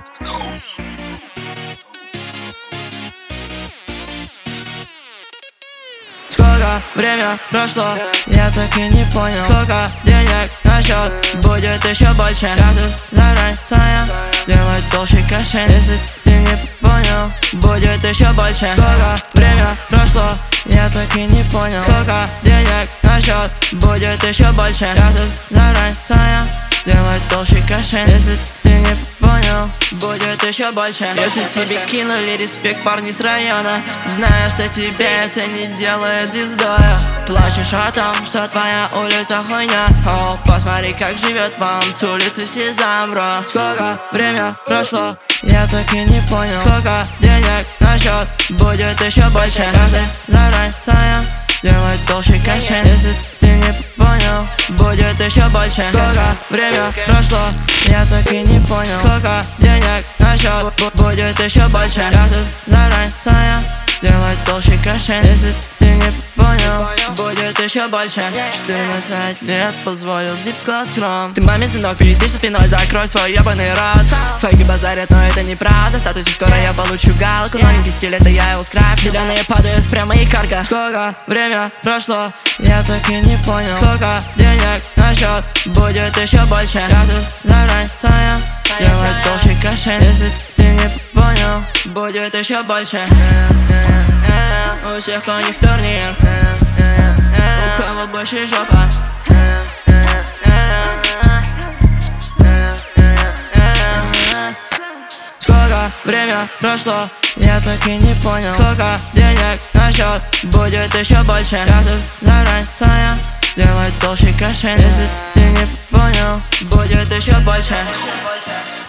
Сколько время прошло, я так и не понял. Сколько денег на счет, будет еще больше. Я тут заранее делать толще кашель. Если ты не понял, будет еще больше. Сколько время прошло, я так и не понял. Сколько денег на счет, будет еще больше. Я тут заранее делать толще кашель. Если ты не понял, будет еще больше. Если тебе кинули респект парни с района, знаешь, что тебе это не делает звездою. Плачешь о том, что твоя улица хуйня. О, посмотри, как живет вам с улицы Сезам, бро. Сколько время прошло, я так и не понял. Сколько денег на счет, будет еще больше. Каждый заранее делать толще кашель. Если ты не понял, будет еще больше. Сколько время прошло, я так и не понял. Сколько денег на счет, будет еще больше. Я тут заранее делать толще кашель. Если ты не понял, будет еще больше. 14 лет позволил зипку откром. Ты маме, сынок, пересишься спиной, закрой свой ебаный рот. Фейки базарят, но это неправда. В статусе скоро я получу галку. Новенький стиль, это я его скрафт. Зеленые падают прямо и карга. Сколько время прошло, я так и не понял. Сколько денег на счет, будет еще больше. Я тут заранее делать толще кашель. Если ты не понял, будет еще больше. У всех у них турнир, у кого больше жопа. Сколько время прошло, я так и не понял. Сколько денег на счет, будет еще больше. Я тут заранее делать толще кашель. Если ты не понял, будет еще больше.